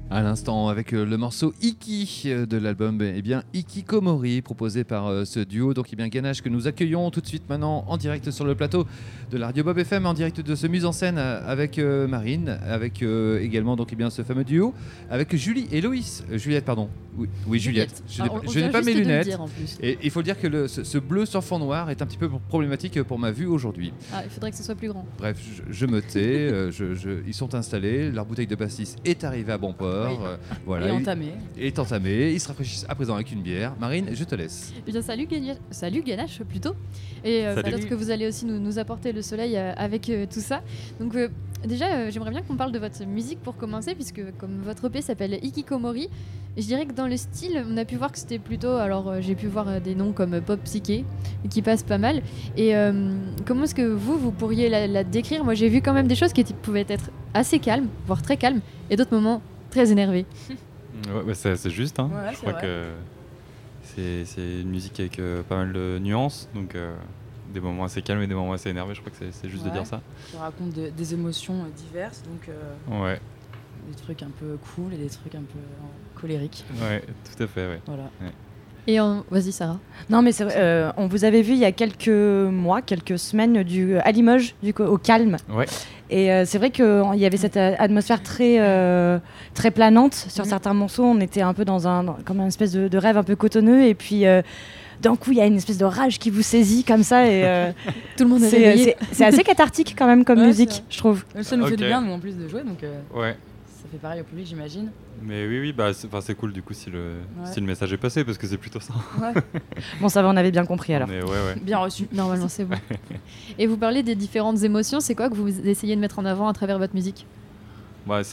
À l'instant, avec le morceau Iki de l'album Hikikomori, proposé par ce duo. Donc, Ganache, que nous accueillons tout de suite maintenant en direct sur le plateau de la Radio Bob FM, en direct de ce mise en scène avec Marine, avec également ce fameux duo, avec Julie et Loïs. Juliette, pardon. Oui, Juliette. Je n'ai pas mes lunettes. Et il faut dire que ce bleu sur fond noir est un petit peu problématique pour ma vue aujourd'hui. Ah, il faudrait que ce soit plus grand. Bref, je me tais. Ils sont installés. Leur bouteille de pastis est arrivée à bon port. Oui. Voilà, Il est entamé. Ils se rafraîchissent à présent avec une bière. Marine, je te laisse. Eh bien, salut Ganache plutôt. Et peut-être que vous allez aussi nous apporter le soleil avec tout ça. Donc déjà, j'aimerais bien qu'on parle de votre musique pour commencer, puisque comme votre EP s'appelle Hikikomori, je dirais que dans le style, on a pu voir que c'était plutôt... Alors j'ai pu voir des noms comme pop psyché, qui passent pas mal. Et comment est-ce que vous pourriez la décrire ? Moi, j'ai vu quand même des choses qui pouvaient être assez calmes, voire très calmes, et d'autres moments très énervés. Ouais, c'est juste, hein. Ouais, je crois que c'est une musique avec pas mal de nuances, donc des moments assez calmes et des moments assez énervés, je crois que c'est juste de dire ça. Ça raconte des émotions diverses, donc ouais. Des trucs un peu cool et des trucs un peu colériques. Ouais, tout à fait, ouais. Voilà. Ouais. Et vas-y Sarah. Non mais c'est vrai, on vous avait vu il y a quelques mois, quelques semaines à Limoges, au Calme. Ouais. Et c'est vrai qu'il y avait cette atmosphère très planante sur certains morceaux. On était un peu comme une espèce de rêve un peu cotonneux. Et puis d'un coup, il y a une espèce de rage qui vous saisit comme ça. Et tout le monde est réveillé. C'est assez cathartique quand même comme musique, je trouve. Ça nous fait du bien, nous, en plus de jouer. Donc, ouais. Ça fait pareil au public, j'imagine. Mais oui, c'est cool du coup si le message est passé, parce que c'est plutôt ça. Ouais. Bon, ça va, on avait bien compris alors. Ouais. Bien reçu. Normalement, c'est bon. Et vous parlez des différentes émotions, c'est quoi que vous essayez de mettre en avant à travers votre musique ? C'est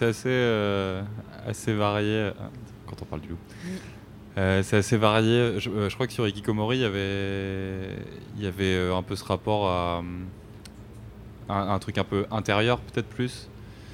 assez varié quand on parle du loup. C'est assez varié. Je crois que sur Hikikomori, il y avait un peu ce rapport à un truc un peu intérieur, peut-être plus.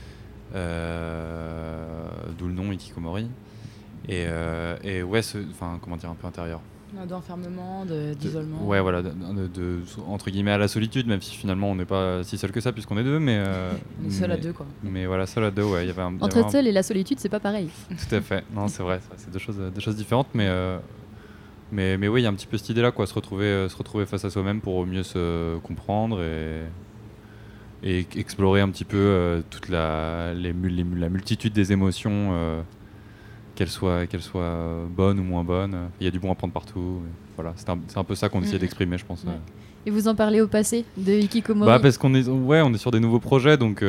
D'où le nom Hikikomori. Et ouais, comment dire, un peu intérieur. D'enfermement, d'isolement. Ouais, voilà, entre guillemets à la solitude, même si finalement on n'est pas si seul que ça puisqu'on est deux, mais on est seul à deux, quoi. Mais voilà, seul à deux, ouais, il y avait entre être seul et la solitude, c'est pas pareil. Tout à fait. Non, c'est vrai, c'est deux choses différentes, mais oui, il y a un petit peu cette idée-là, quoi, se retrouver face à soi-même pour mieux se comprendre et explorer un petit peu toute la multitude des émotions. Qu'elle soit bonne ou moins bonne, il y a du bon à prendre partout. Voilà, c'est un peu ça qu'on essayait d'exprimer, je pense. Ouais. Et vous en parlez au passé de Hikikomori ? Parce qu'on est sur des nouveaux projets, donc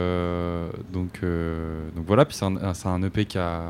voilà. Puis c'est un EP qui a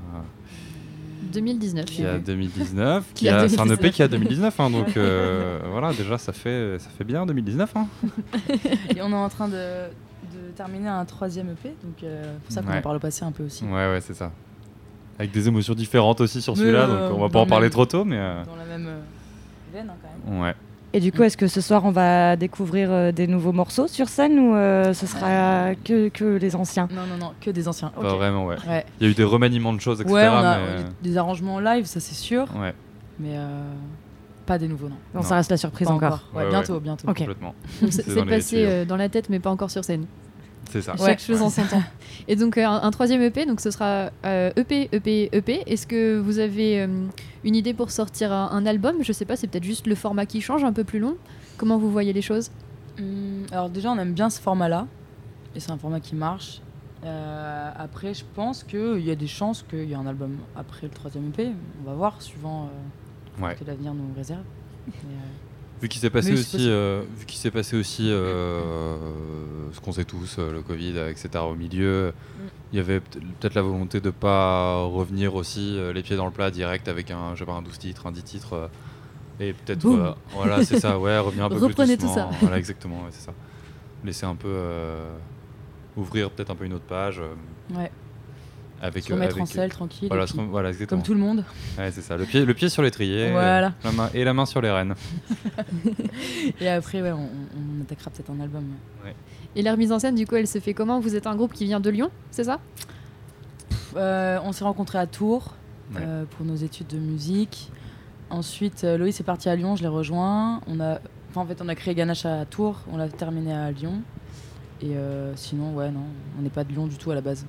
2019. C'est un EP qui a 2019, hein, donc voilà, déjà ça fait bien 2019. Hein. Et on est en train de terminer un 3e EP, donc c'est pour ça qu'on en parle au passé un peu aussi. Ouais, c'est ça. Avec des émotions différentes aussi sur celui-là, donc on va pas en parler trop tôt, mais... Dans la même veine, hein, quand même. Ouais. Et du coup, est-ce que ce soir, on va découvrir des nouveaux morceaux sur scène ou ce sera que les anciens ? Non, que des anciens. Pas vraiment, ouais. Ouais. Il y a eu des remaniements de choses, etc. Ouais, on a des arrangements live, ça c'est sûr. Ouais. Mais pas des nouveaux, non. Non, ça reste la surprise encore. Ouais, bientôt. Okay. Complètement. C'est passé dans la tête, mais pas encore sur scène. C'est ça. Chaque chose en son temps. Et donc un 3e EP, donc ce sera EP. Est-ce que vous avez une idée pour sortir un album ? Je sais pas, c'est peut-être juste le format qui change, un peu plus long. Comment vous voyez les choses ? Alors déjà, on aime bien ce format-là, et c'est un format qui marche. Après, je pense qu'il y a des chances qu'il y ait un album après le 3e EP. On va voir, suivant ce que l'avenir nous réserve. Vu qu'il s'est passé aussi, ce qu'on sait tous, le Covid, etc. au milieu, il y avait peut-être la volonté de pas revenir aussi les pieds dans le plat direct avec un 12 titres, un 10 titres, et peut-être voilà, c'est ça, ouais, revenir un peu reprenez plus doucement. Tout ça. Voilà, exactement, ouais, c'est ça. Laisser un peu ouvrir peut-être un peu une autre page. Ouais. Se remettre en selle, tranquille. Voilà, exactement. Comme tout le monde. Ouais, c'est ça. Le pied sur l'étrier. Voilà. La main sur les rênes. Et après, ouais, on attaquera peut-être un album. Ouais. Et la remise en scène, du coup, elle se fait comment ? Vous êtes un groupe qui vient de Lyon, c'est ça ? On s'est rencontrés à Tours pour nos études de musique. Ensuite, Loïs est parti à Lyon, je l'ai rejoint. On a créé Ganache à Tours, on l'a terminé à Lyon. Et sinon, ouais, non, on n'est pas de Lyon du tout à la base.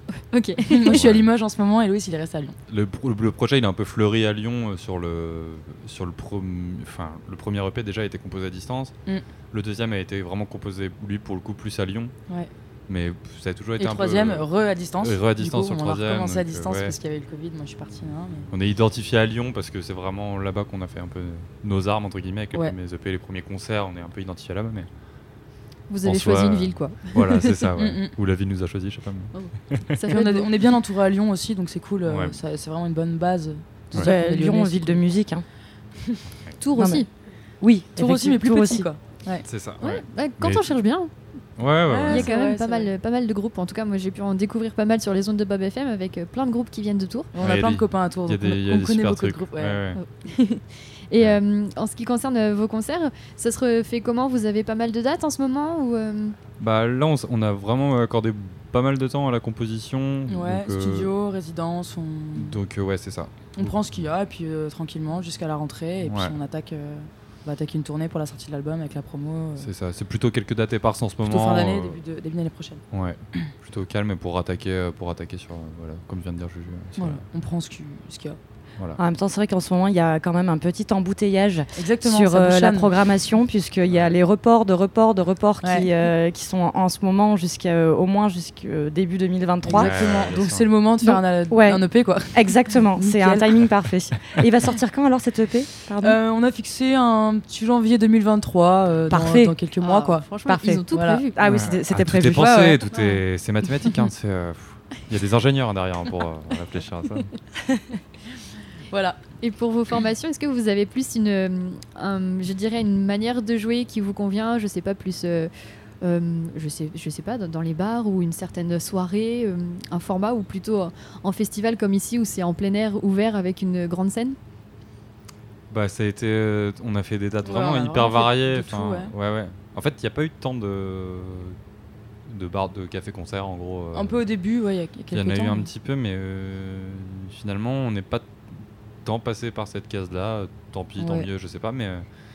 Ok. Moi, je suis à Limoges en ce moment et Louis, il reste à Lyon. Le projet, il est un peu fleuri à Lyon sur le premier EP déjà a été composé à distance. Le deuxième a été vraiment composé, lui, pour le coup, plus à Lyon. Ouais. Mais ça a toujours été et un le troisième, à distance. à distance sur le on a troisième. recommencé à distance ouais. parce qu'il y avait le Covid. Moi, je suis partie là. Mais... On est identifié à Lyon parce que c'est vraiment là-bas qu'on a fait un peu nos armes, entre guillemets, avec les premiers EP, les premiers concerts. On est un peu identifié là-bas. Mais vous avez choisi une ville, quoi. Voilà, c'est ça. Ouais. Ou la ville nous a choisi, je sais pas. Mais... on est bien entouré à Lyon aussi, donc c'est cool. Ouais. C'est vraiment une bonne base. Lyon, ville de musique. Hein. Tours aussi. Oui, Tours aussi, mais plus petit, quoi. Ouais. C'est ça. Quand on cherche bien. Il y a quand même pas mal de groupes. En tout cas, moi j'ai pu en découvrir pas mal sur les ondes de Bob FM avec plein de groupes qui viennent de Tours. On a plein de copains à Tours, donc on connaît beaucoup de groupes. Et en ce qui concerne vos concerts, ça se fait comment? Vous avez pas mal de dates en ce moment ou Bah là, on a vraiment accordé pas mal de temps à la composition. Ouais, donc, studio, résidence. Donc c'est ça. On prend ce qu'il y a et puis tranquillement jusqu'à la rentrée et puis on attaque. On va attaquer une tournée pour la sortie de l'album avec la promo. C'est ça, c'est plutôt quelques dates éparses en ce moment. Plutôt fin d'année, début d'année prochaine. Ouais, plutôt calme pour attaquer sur, comme vient de dire Juju. On prend ce qu'il y a. Voilà. En même temps, c'est vrai qu'en ce moment, il y a quand même un petit embouteillage Exactement, sur la programmation, puisqu'il y a les reports qui sont en ce moment au moins jusqu'au début 2023. Exactement, donc c'est le moment de faire un EP, quoi. Exactement, c'est un timing parfait. Et il va sortir quand alors cet EP? On a fixé un petit janvier 2023, dans quelques mois, quoi. Franchement, parfait. Ils ont tout prévu. Ah oui, c'était prévu. Tout est pensé, c'est mathématique. Hein, il y a des ingénieurs derrière pour réfléchir à ça. Voilà. Et pour vos formations, est-ce que vous avez plus une manière de jouer qui vous convient? Je sais pas, plus, je sais pas, dans les bars ou une certaine soirée, un format ou plutôt en festival comme ici où c'est en plein air ouvert avec une grande scène? Bah ça a été, on a fait des dates vraiment hyper variées. Ouais. En fait, il n'y a pas eu de temps de bars, de café-concert en gros. Un peu au début, il y a quelques temps. Il y en a eu un petit peu, mais finalement, on n'est pas tant passé par cette case-là, tant pis, tant mieux, je sais pas, mais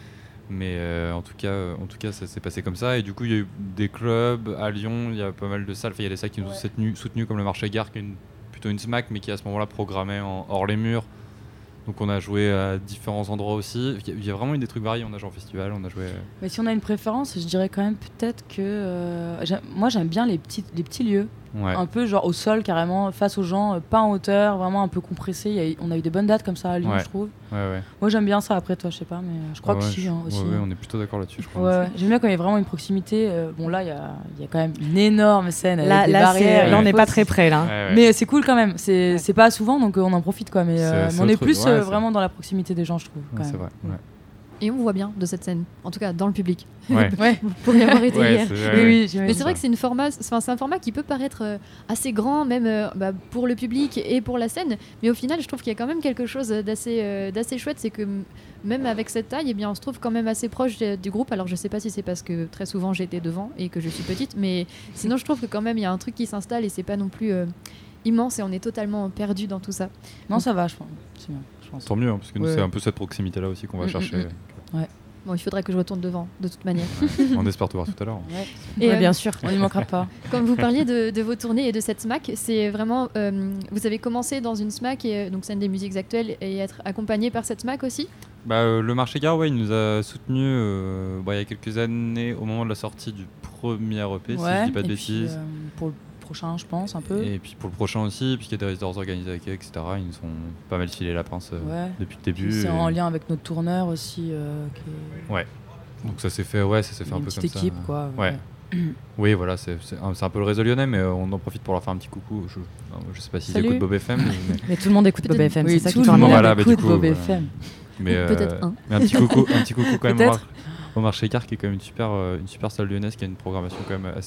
en tout cas, ça s'est passé comme ça. Et du coup, il y a eu des clubs à Lyon, il y a pas mal de salles. Il y a des salles qui nous ont soutenus, comme le Marché Gare, qui est plutôt une SMAC, mais qui à ce moment-là programmait hors les murs. Donc on a joué à différents endroits aussi. Il y a vraiment eu des trucs variés. On a joué en festival, on a joué. Mais si on a une préférence, je dirais quand même peut-être que moi j'aime bien les petits lieux. Un peu genre au sol carrément, face aux gens, pas en hauteur, vraiment un peu compressé. On a eu des bonnes dates comme ça à Lyon, je trouve. Moi j'aime bien ça. Après toi, je sais pas, mais je crois que si aussi. On est plutôt d'accord là-dessus, je crois. J'aime bien quand il y a vraiment une proximité. Bon là, il y a quand même une énorme scène avec des là, barrières. Là, on n'est pas très près là. Mais c'est cool quand même. C'est pas souvent, donc on en profite quoi. Mais on est plus vraiment dans la proximité des gens, je trouve. C'est vrai. Et on voit bien de cette scène, en tout cas dans le public. Vous pourriez avoir été hier. Oui, mais c'est vrai que c'est un format qui peut paraître assez grand, même pour le public et pour la scène. Mais au final, je trouve qu'il y a quand même quelque chose d'assez chouette. C'est que même avec cette taille, on se trouve quand même assez proche du groupe. Alors je sais pas si c'est parce que très souvent j'étais devant et que je suis petite, mais sinon je trouve que quand même il y a un truc qui s'installe et c'est pas non plus immense et on est totalement perdu dans tout ça. Non, ça va, je pense. C'est bien. Tant mieux, parce que nous, c'est un peu cette proximité-là aussi qu'on va chercher. Bon, il faudra que je retourne devant, de toute manière. On espère te voir tout à l'heure. Et bien sûr, on n'y manquera pas. Comme vous parliez de vos tournées et de cette SMAC, c'est vraiment... vous avez commencé dans une SMAC, donc scène des musiques actuelles, et être accompagné par cette SMAC aussi? Le Marché Gare, il nous a soutenus il y a quelques années, au moment de la sortie du premier EP, si je dis pas de bêtises. Pour le prochain, je pense, un peu. Et puis pour le prochain aussi, puisqu'il y a des résidences organisées avec eux, etc. Ils nous ont pas mal filé la pince depuis le début. C'est en lien avec notre tourneur aussi. Donc ça s'est fait, un peu comme ça. Une petite équipe, quoi. Oui, voilà, c'est un peu le réseau lyonnais, mais on en profite pour leur faire un petit coucou. Je sais pas s'ils écoutent Bob FM. Mais tout le monde écoute Bob FM, c'est ça qui tout le monde écoute Bob FM. Peut-être un. Mais un petit coucou quand même au Marché Gare, qui est quand même une super salle lyonnaise, qui a une programmation quand même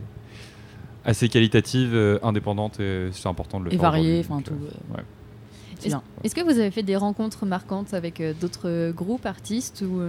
assez qualitative, indépendante, et c'est important de le faire. Et variée, enfin tout. Est-ce que vous avez fait des rencontres marquantes avec d'autres groupes, artistes ou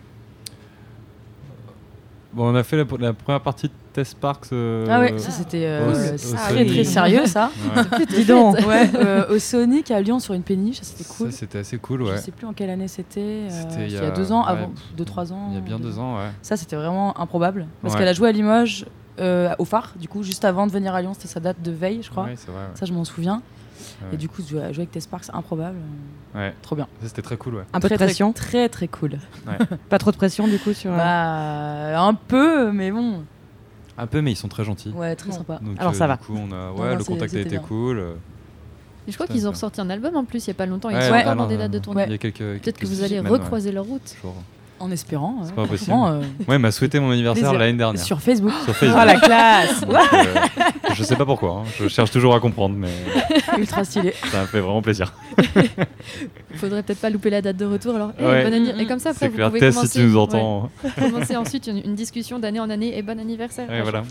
Bon, on a fait la première partie de Test Parks. Ça c'était très sérieux ça. Dis donc. Au Sonic à Lyon sur une péniche, ça c'était cool. Ça c'était assez cool, Je sais plus en quelle année c'était. C'était il y a 2 ans, avant 2-3 ans. Il y a bien 2 ans, Ça c'était vraiment improbable parce qu'elle a joué à Limoges au phare, du coup, juste avant de venir à Lyon, c'était sa date de veille, je crois. Ouais, c'est vrai, ouais. Ça, je m'en souviens. Ouais. Et du coup, jouer avec T-Sparks, improbable. Ouais. Trop bien. Ça, c'était très cool, ouais. Un peu de pression. Très, très cool. Pas trop de pression du coup sur. Bah, un peu, mais bon. Un peu, mais ils sont très gentils. Ouais, très sympa. Donc, Alors ça va. Du coup, on a, Non, le contact a c'était été bien. cool. Et je crois qu'ils ont ressorti un album en plus il y a pas longtemps. Ils Ouais, sont ouais, encore dans non, des non, dates de non. tournée. Il y a quelques Peut-être que vous allez semaines, recroiser leur route. Toujours. En espérant. C'est pas possible. franchement, Ouais, il m'a souhaité mon anniversaire plaisir. l'année dernière. Sur Facebook. Sur Facebook. Oh la classe. Donc, je sais pas pourquoi. Je cherche toujours à comprendre, mais Ultra stylé. ça me fait vraiment plaisir. Faudrait peut-être pas louper la date de retour alors. Ouais. Bon anniversaire. Et comme ça après C'est vous clair. pouvez Tess, commencer. si tu nous entends. Commencer ensuite une discussion d'année en année et bon anniversaire. Ouais, voilà.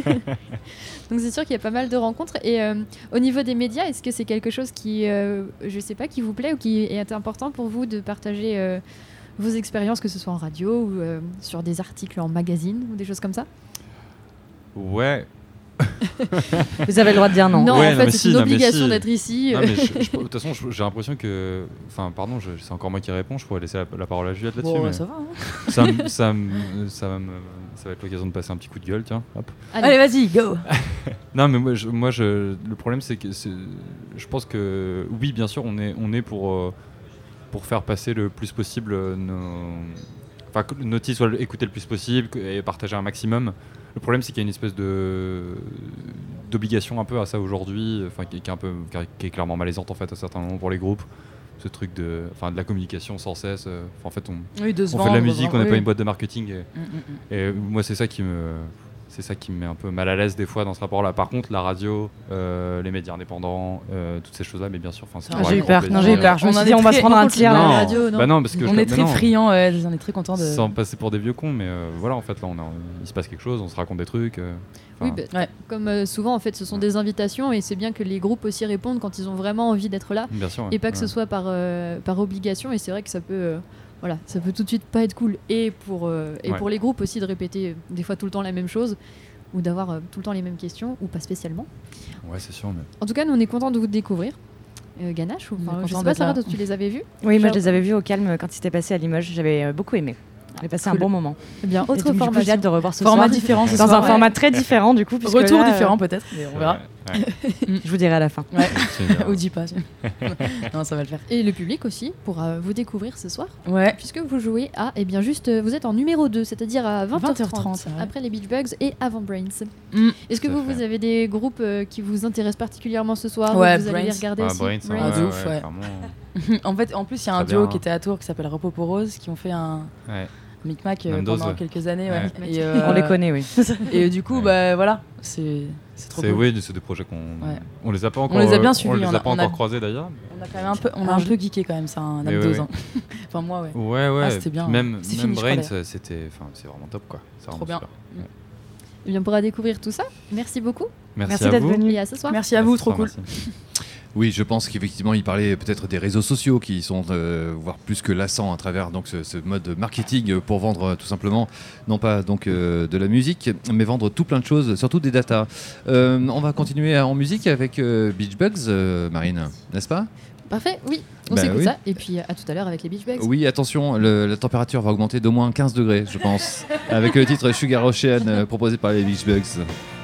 Donc c'est sûr qu'il y a pas mal de rencontres. Et au niveau des médias, est-ce que c'est quelque chose qui, je sais pas, qui vous plaît ou qui est important pour vous de partager vos expériences, que ce soit en radio ou sur des articles en magazine ou des choses comme ça? Ouais. Vous avez le droit de dire non. Non, Ouais, en non, fait mais c'est si, une non, mais obligation si. d'être ici. Non, mais de toute façon, j'ai l'impression que. Enfin, pardon, c'est encore moi qui réponds. Je pourrais laisser la parole à Juliette là-dessus. Bon, mais ça va. Hein. ça va être l'occasion de passer un petit coup de gueule, tiens. Hop. Allez, vas-y, go. Non, mais le problème, c'est que je pense que oui, bien sûr, on est pour faire passer le plus possible enfin, que nos titres soient écoutés le plus possible et partagés un maximum. Le problème, c'est qu'il y a une espèce d'obligation un peu à ça aujourd'hui, enfin, qui est clairement malaisante en fait à certains moments pour les groupes. Ce truc de la communication sans cesse. En fait, Oui, de se on fait de la vendre, musique, on n'est oui. pas une boîte de marketing. Mm. Et moi, c'est ça qui me met un peu mal à l'aise des fois dans ce rapport-là. Par contre, la radio, les médias indépendants, toutes ces choses-là, mais bien sûr, c'est Ah, pour J'ai eu avec peur. grand Non, plaisir. j'ai eu peur. Je me On suis en dit est on va se très- prendre un tir Non. là. la radio, non. Bah non, parce que On est très non. friands, on est très contents de. Sans passer pour des vieux cons, mais voilà, en fait, là, il se passe quelque chose, on se raconte des trucs. Oui, enfin, bah, Ouais. comme souvent en fait ce sont des invitations et c'est bien que les groupes aussi répondent quand ils ont vraiment envie d'être là bien sûr. et pas que ce ouais. soit par obligation. Et c'est vrai que ça peut ça peut tout de suite pas être cool et pour les groupes aussi de répéter des fois tout le temps la même chose ou d'avoir tout le temps les mêmes questions ou pas spécialement. Ouais, c'est sûr. Mais... En tout cas, nous on est contents de vous découvrir. Ganache, ou, On est enfin, je content sais pas d'être Sarah, là. toi, tu les avais vus? Oui, moi Genre- je les avais vus au calme quand ils étaient passés à Limoges. J'avais beaucoup aimé. J'ai passé un Cool. bon moment. Eh bien, Et autre donc, du coup, j'ai formation. hâte de revoir ce Format soir. différent ce Dans soir, un ouais. format très différent du coup. puisque Retour là, différent peut-être, mais on verra. Je vous dirai à la fin. Ouais. C'est- Ou dis pas. Non, ça va le faire. Et le public aussi pourra vous découvrir ce soir. Ouais. Puisque vous jouez à, vous êtes en numéro 2, c'est-à-dire à 20h30, 20h30, ouais. après les Beach Bugs et avant Brains. Mm. Est-ce que Tout à vous fait. avez des groupes qui vous intéressent particulièrement ce soir Ouais, ou vous allez les Brains. regarder Ah, aussi Brains, Brains. de ouf, ouais. clairement. En fait, en plus, il y a un Très duo bien. qui était à Tours qui s'appelle Repoporose qui ont fait un Ouais. micmac Mendoza. pendant quelques années. Ouais. Ouais. Et, On les connaît, oui. Et du coup, Ouais. bah voilà, c'est trop cool. Oui, c'est des projets on les a pas encore. les a bien suivis, On les on a a- pas on a- encore croisés d'ailleurs. On a quand même un peu geeké quand même, c'est un Mais abdos. ouais, hein. Enfin, moi, ouais. Ouais. Ah, c'était bien. Même C'est fini, je Brains, crois, c'est vraiment top quoi. C'est Trop vraiment bien. super. Ouais. Eh bien, on pourra découvrir tout ça. Merci beaucoup Merci à d'être vous. venu. et à ce soir. Merci à vous, trop cool. Merci. Oui, je pense qu'effectivement, il parlait peut-être des réseaux sociaux qui sont voire plus que lassants à travers donc ce mode marketing pour vendre tout simplement, non pas donc de la musique, mais vendre tout plein de choses, surtout des datas. On va continuer en musique avec Beach Bugs, Marine, n'est-ce pas? Parfait, oui. On Bah s'écoute oui. ça. Et puis à tout à l'heure avec les Beach Bugs. Oui, attention, la température va augmenter d'au moins 15 degrés, je pense, avec le titre Sugar Ocean proposé par les Beach Bugs.